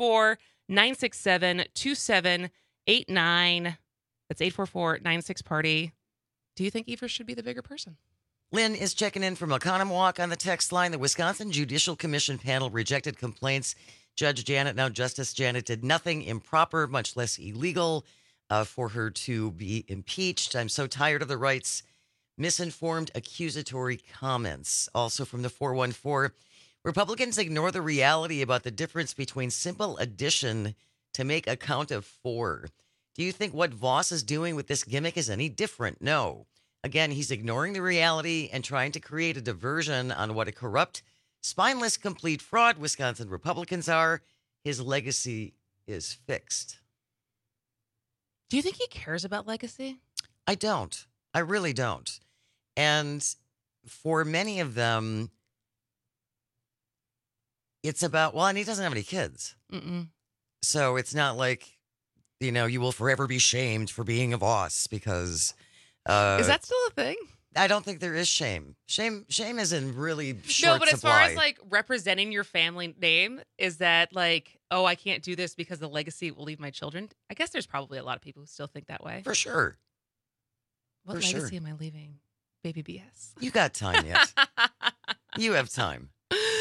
844-967-2789. That's 844-96-PARTY. Do you think Evers should be the bigger person? Lynn is checking in from Oconomowoc on the text line. The Wisconsin Judicial Commission panel rejected complaints. Justice Janet did nothing improper, much less illegal, for her to be impeached. I'm so tired of the right's misinformed accusatory comments. Also from the 414, Republicans ignore the reality about the difference between simple addition to make a count of 4. Do you think what Vos is doing with this gimmick is any different? No. Again, he's ignoring the reality and trying to create a diversion on what a corrupt, spineless, complete fraud Wisconsin Republicans are. his legacy is fixed. Do you think he cares about legacy? I don't. I really don't. And for many of them, it's about, well, and he doesn't have any kids. Mm-mm. So it's not like, you will forever be shamed for being a Voss because... is that still a thing? I don't think there is shame. Shame is in really short No, but as supply. far as like representing your family name, is that like, oh, I can't do this because the legacy will leave my children? I guess there's probably a lot of people who still think that way. For sure. What legacy am I leaving? Baby BS. You got time yet. You have time.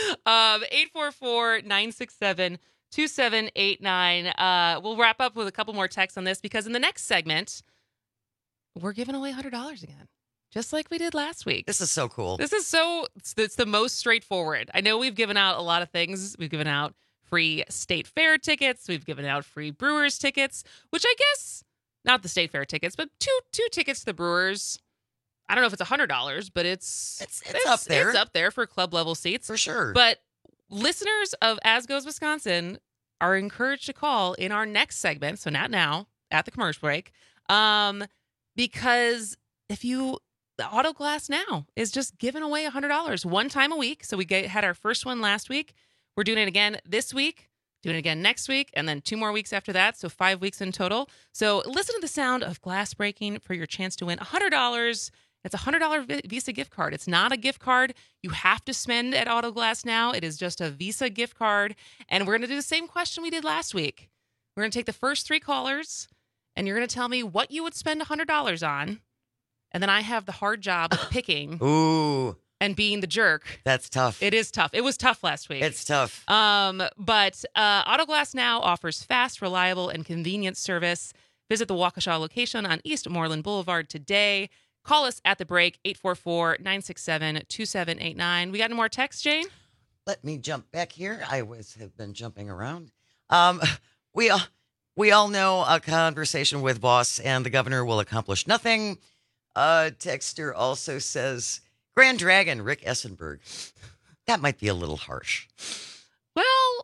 844-967-2789. We'll wrap up with a couple more texts on this because in the next segment, we're giving away $100 again. Just like we did last week. This is so cool. It's the most straightforward. I know we've given out a lot of things. We've given out free state fair tickets. We've given out free Brewers tickets, which I guess, not the state fair tickets, but two tickets to the Brewers. I don't know if it's $100, but it's up there. It's up there for club level seats. For sure. But listeners of As Goes Wisconsin are encouraged to call in our next segment, so not now, at the commercial break, because the Auto Glass Now is just giving away $100 one time a week. So we had our first one last week. We're doing it again this week, doing it again next week, and then 2 more weeks after that. So 5 weeks in total. So listen to the sound of glass breaking for your chance to win $100. It's a $100 Visa gift card. It's not a gift card you have to spend at Auto Glass Now. It is just a Visa gift card. And we're going to do the same question we did last week. We're going to take the first 3 callers, and you're going to tell me what you would spend $100 on. And then I have the hard job of picking and being the jerk. That's tough. It is tough. It was tough last week. It's tough. But Auto Glass Now offers fast, reliable, and convenient service. Visit the Waukesha location on East Moreland Boulevard today. Call us at the break, 844-967-2789. We got any more texts, Jane? Let me jump back here. I have been jumping around. We all know a conversation with Voss and the governor will accomplish nothing. Texter also says, Grand Dragon, Rick Essenberg. That might be a little harsh. Well,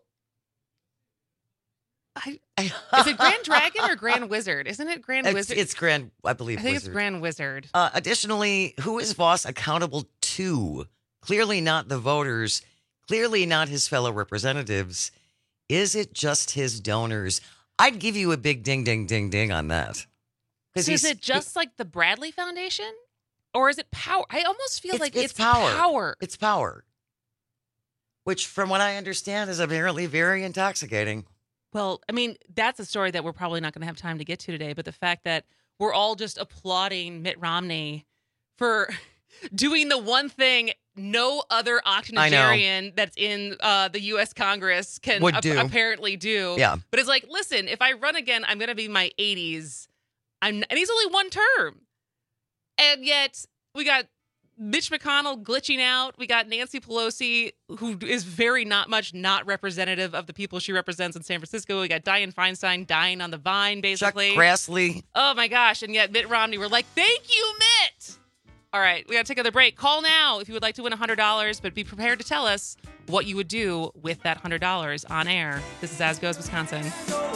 is it Grand Dragon or Grand Wizard? Isn't it Grand Wizard? It's Grand, I believe, I think Wizard. It's Grand Wizard. Additionally, who is Voss accountable to? Clearly not the voters. Clearly not his fellow representatives. Is it just his donors? I'd give you a big ding, ding, ding, ding on that. So is it just like the Bradley Foundation? Or is it power? I almost feel like it's power. It's power. Which, from what I understand, is apparently very intoxicating. Well, I mean, that's a story that we're probably not going to have time to get to today. But the fact that we're all just applauding Mitt Romney for doing the one thing no other octogenarian that's in the U.S. Congress can apparently do. Yeah. But it's like, listen, if I run again, I'm going to be in my 80s. And he's only one term. And yet we got Mitch McConnell glitching out. We got Nancy Pelosi, who is very not representative of the people she represents in San Francisco. We got Dianne Feinstein dying on the vine, basically. Chuck Grassley. Oh, my gosh. And yet Mitt Romney, we're like, thank you, Mitt. All right, we got to take another break. Call now if you would like to win $100, but be prepared to tell us what you would do with that $100 on air. This is As Goes Wisconsin.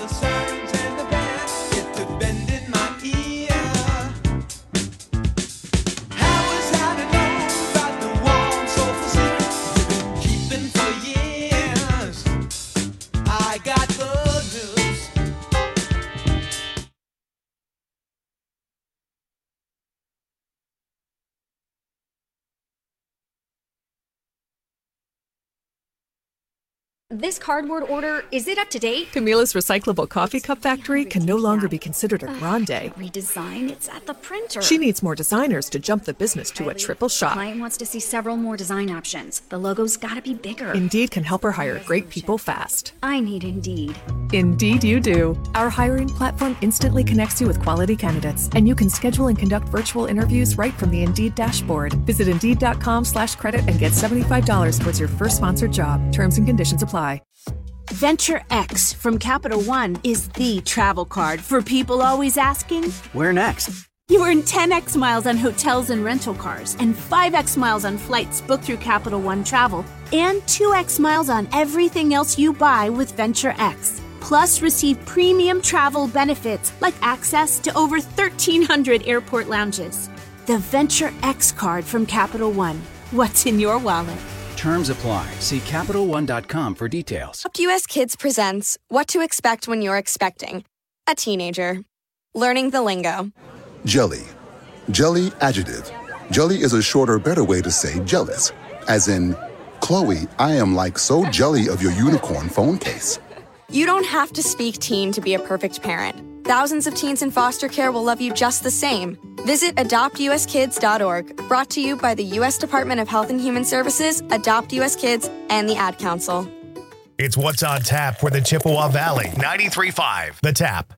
This cardboard order, is it up to date? Camila's Recyclable Coffee Cup Factory can no longer be considered a grande. Redesign? It's at the printer. She needs more designers to jump the business to a triple shot. Client wants to see several more design options. The logo's gotta be bigger. Indeed can help her hire great people fast. I need Indeed. Indeed you do. Our hiring platform instantly connects you with quality candidates, and you can schedule and conduct virtual interviews right from the Indeed dashboard. Visit Indeed.com/credit and get $75 towards your first sponsored job. Terms and conditions apply. Venture X from Capital One is the travel card for people always asking, where next? You earn 10x miles on hotels and rental cars, and 5x miles on flights booked through Capital One Travel, and 2x miles on everything else you buy with Venture X. Plus, receive premium travel benefits like access to over 1,300 airport lounges. The Venture X card from Capital One. What's in your wallet? Terms apply. See CapitalOne.com for details. Adopt US Kids presents What to Expect When You're Expecting a Teenager. Learning the lingo. Jelly. Jelly adjective. Jelly is a shorter, better way to say jealous. As in, Chloe, I am like so jelly of your unicorn phone case. You don't have to speak teen to be a perfect parent. Thousands of teens in foster care will love you just the same. Visit adoptuskids.org, brought to you by the U.S. Department of Health and Human Services, Adopt U.S. Kids, and the Ad Council. It's What's on Tap for the Chippewa Valley. 93.5 The Tap.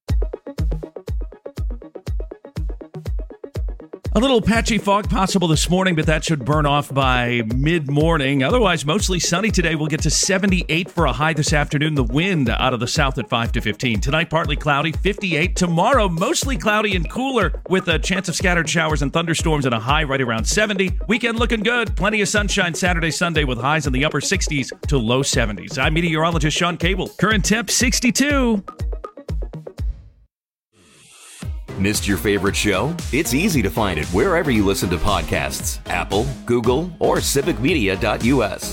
A little patchy fog possible this morning, but that should burn off by mid-morning. Otherwise, mostly sunny today. We'll get to 78 for a high this afternoon. The wind out of the south at 5 to 15. Tonight, partly cloudy, 58. Tomorrow, mostly cloudy and cooler with a chance of scattered showers and thunderstorms and a high right around 70. Weekend looking good. Plenty of sunshine Saturday, Sunday with highs in the upper 60s to low 70s. I'm meteorologist Sean Cable. Current temp 62. Missed your favorite show? It's easy to find it wherever you listen to podcasts. Apple, Google, or civicmedia.us.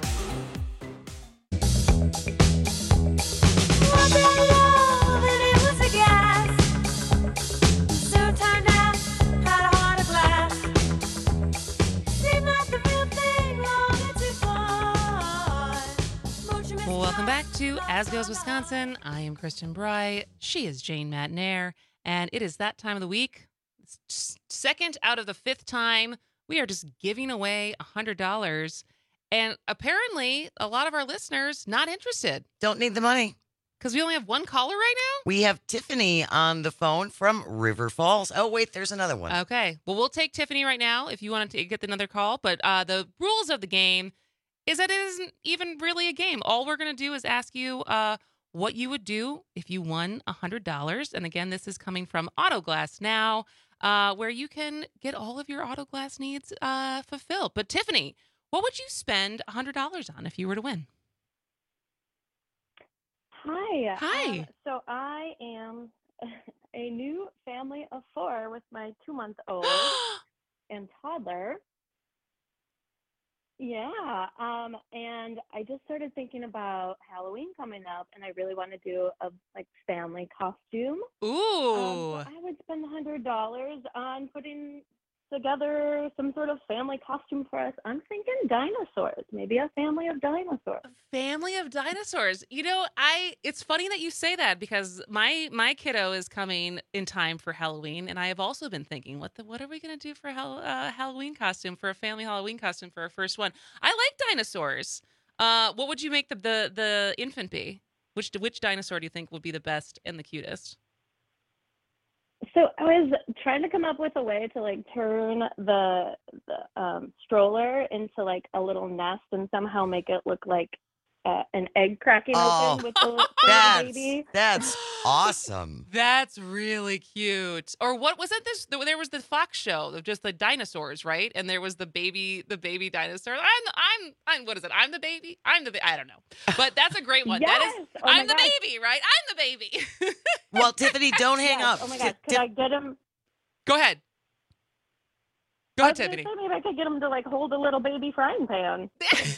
Welcome back to As Goes Wisconsin. I am Kristen Bry. She is Jane Matnair. And it is that time of the week. It's second out of the fifth time. We are just giving away $100. And apparently, a lot of our listeners not interested. Don't need the money. Because we only have one caller right now? We have Tiffany on the phone from River Falls. Oh, wait, there's another one. Okay. Well, we'll take Tiffany right now if you want to get another call. But the rules of the game is that it isn't even really a game. All we're going to do is ask you what you would do if you won $100. And again, this is coming from Autoglass Now, where you can get all of your Autoglass needs fulfilled. But Tiffany, what would you spend $100 on if you were to win? Hi. Hi. So I am a new family of 4 with my 2-month-old and toddler. Yeah, and I just started thinking about Halloween coming up, and I really want to do a family costume. Ooh! So I would spend $100 on putting together some sort of family costume for us. I'm thinking dinosaurs, maybe a family of dinosaurs. A family of dinosaurs. You know, it's funny that you say that because my kiddo is coming in time for Halloween, and I have also been thinking, what are we going to do for Halloween costume, for a family Halloween costume for our first one? I like dinosaurs. What would you make the infant be? Which dinosaur do you think would be the best and the cutest? So I was trying to come up with a way to turn the stroller into a little nest and somehow make it look like an egg cracking open with the baby. That's awesome. That's really cute. Or what was it? There was the Fox show of just the dinosaurs, right? And there was the baby dinosaur. I'm what is it? I'm the baby. I don't know. But that's a great one. Yes! That is. Oh I'm the gosh. baby, right? I'm the baby. Well, Tiffany, don't hang up. Oh my gosh, could I get him? Go ahead. Go ahead, Tiffany. Maybe I could get him to hold a little baby frying pan.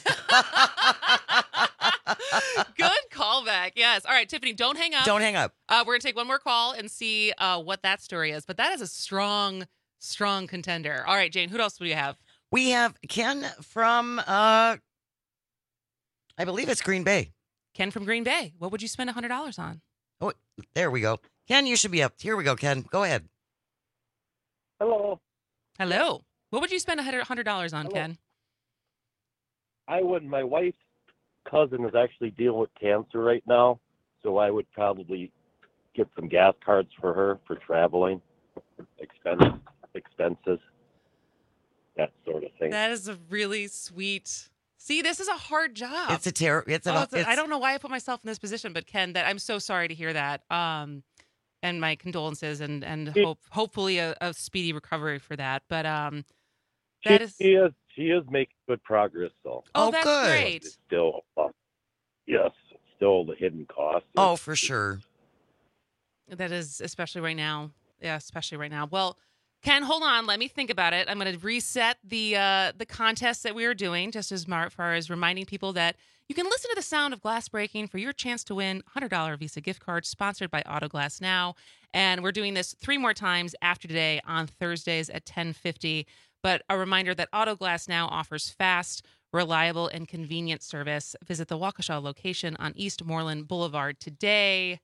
Good callback. Yes. All right, Tiffany, don't hang up. Don't hang up. We're going to take one more call and see what that story is. But that is a strong contender. All right, Jane, who else do we have? We have Ken from, I believe it's Green Bay. Ken from Green Bay. What would you spend $100 on? Oh, there we go. Ken, you should be up. Here we go, Ken. Go ahead. Hello. Hello. What would you spend $100 on, Hello. Ken? I would. My wife's cousin is actually dealing with cancer right now, so I would probably get some gas cards for her for traveling, expenses, that sort of thing. That is a really sweet. See, this is a hard job. It's a I don't know why I put myself in this position, but Ken, I'm so sorry to hear that. and my condolences, and hopefully a speedy recovery for that. But she is making good progress, though. Oh, that's good. great. It's still, still the hidden cost. Oh, for sure. That is, especially right now. Yeah, especially right now. Well, Ken, hold on. Let me think about it. I'm going to reset the contest that we are doing, just as far as reminding people that you can listen to the sound of glass breaking for your chance to win $100 Visa gift card sponsored by Autoglass Now. And we're doing this 3 more times after today on Thursdays at 10:50. But a reminder that Autoglass Now offers fast, reliable, and convenient service. Visit the Waukesha location on East Moreland Boulevard today.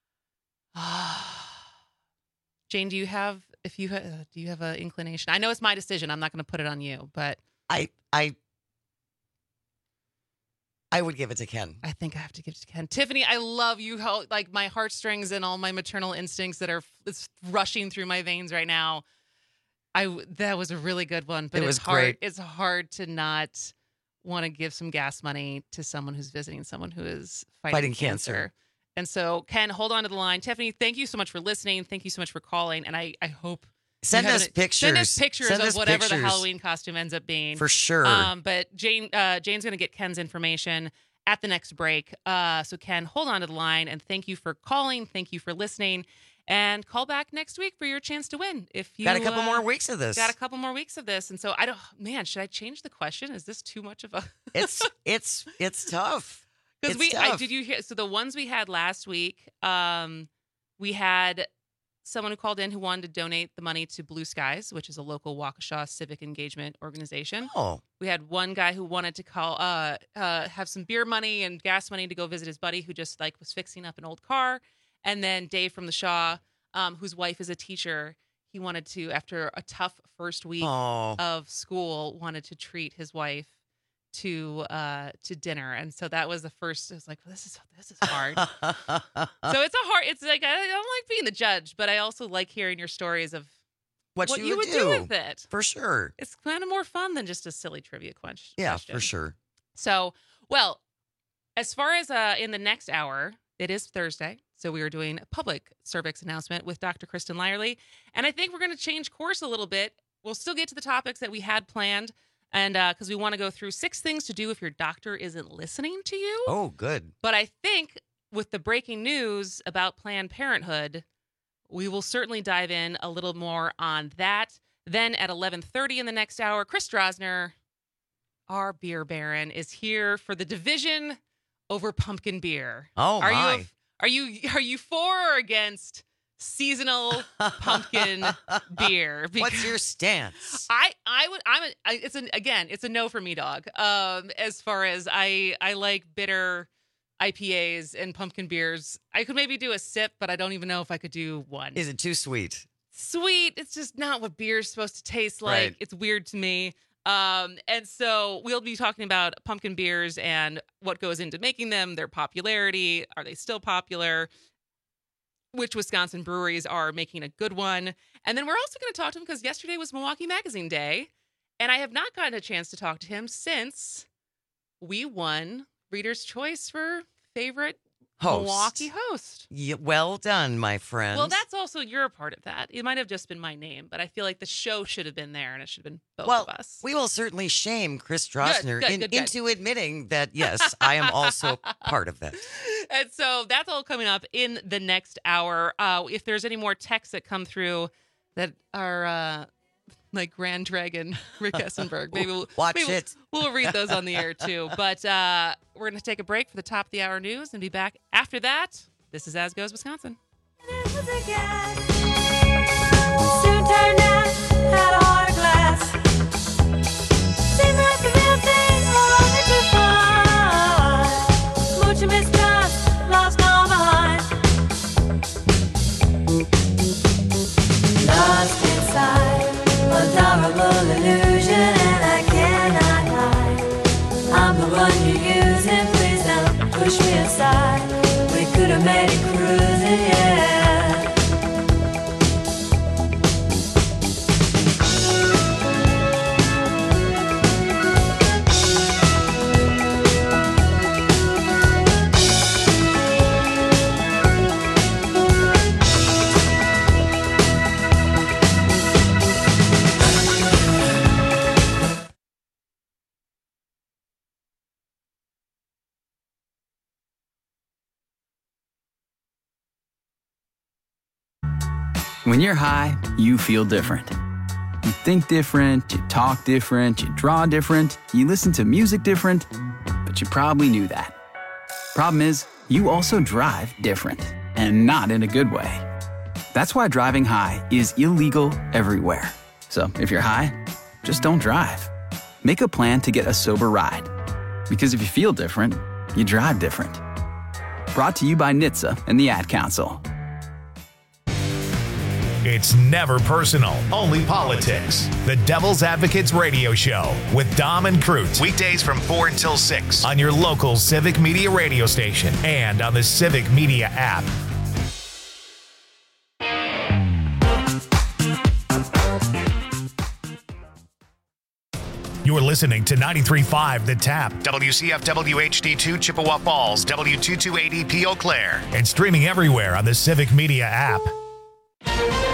Jane, do you have an inclination? I know it's my decision. I'm not going to put it on you, but I would give it to Ken. I think I have to give it to Ken. Tiffany, I love you. Like my heartstrings and all my maternal instincts it's rushing through my veins right now. That was a really good one, but it's hard. Great. It's hard to not want to give some gas money to someone who's visiting someone who is fighting cancer. And so, Ken, hold on to the line. Tiffany, thank you so much for listening. Thank you so much for calling. And I hope Send us pictures of whatever the Halloween costume ends up being. For sure. But Jane's going to get Ken's information at the next break. So, Ken, hold on to the line. And thank you for calling. Thank you for listening. And call back next week for your chance to win. If you got a couple more weeks of this. Got a couple more weeks of this. And so, should I change the question? Is this too much of a... It's tough. Because did you hear? So the ones we had last week, we had someone who called in who wanted to donate the money to Blue Skies, which is a local Waukesha civic engagement organization. Oh. We had one guy who wanted to have some beer money and gas money to go visit his buddy who just was fixing up an old car. And then Dave from the Shaw, whose wife is a teacher, he wanted to, after a tough first week of school, wanted to treat his wife to dinner. And so that was the first. I was like, this is hard. So it's like I don't like being the judge, but I also like hearing your stories of what you would do with it. For sure. It's kind of more fun than just a silly trivia question. Yeah, for sure. So, well, as far as in the next hour, it is Thursday. So we are doing a public cervix announcement with Dr. Kristen Lyerly. And I think we're going to change course a little bit. We'll still get to the topics that we had planned. And because we want to go through 6 things to do if your doctor isn't listening to you. Oh, good. But I think with the breaking news about Planned Parenthood, we will certainly dive in a little more on that. Then at 11:30 in the next hour, Chris Drosner, our beer baron, is here for the division over pumpkin beer. Oh, my. Are you for or against seasonal pumpkin beer? Because what's your stance? It's a no for me, dog. As far as I like bitter IPAs and pumpkin beers. I could maybe do a sip, but I don't even know if I could do one. Is it too sweet? Sweet. It's just not what beer's supposed to taste like. Right. It's weird to me. And so we'll be talking about pumpkin beers and what goes into making them, their popularity. Are they still popular? Which Wisconsin breweries are making a good one. And then we're also going to talk to him because yesterday was Milwaukee Magazine Day. And I have not gotten a chance to talk to him since we won Reader's Choice for favorite Milwaukee host. Yeah, well done, my friend. Well, that's also you're a part of that. It might have just been my name, but I feel like the show should have been there and it should have been both of us. We will certainly shame Chris Drosner Good. into admitting that, yes, I am also part of that. And so that's all coming up in the next hour. If there's any more texts that come through that are like Grand Dragon Rick Essenberg, maybe we'll read those on the air too. But we're going to take a break for the top of the hour news and be back after that. This is As Goes Wisconsin. Soon turned out, had a heart of glass. Seemed like the real thing, only to find much mistrust, lost all behind. Lost inside, adorable illusion, and I cannot hide. I'm the one you're using, please don't push me aside. We could have made it cruising, yeah. When you're high, you feel different. You think different, you talk different, you draw different, you listen to music different, but you probably knew that. Problem is, you also drive different, and not in a good way. That's why driving high is illegal everywhere. So if you're high, just don't drive. Make a plan to get a sober ride. Because if you feel different, you drive different. Brought to you by NHTSA and the Ad Council. It's never personal, only politics. The Devil's Advocates Radio Show with Dom and Cruz. Weekdays from 4 until 6 on your local Civic Media radio station and on the Civic Media app. You're listening to 93.5 The Tap, WCFW HD2 Chippewa Falls, W228EP Eau Claire, and streaming everywhere on the Civic Media app.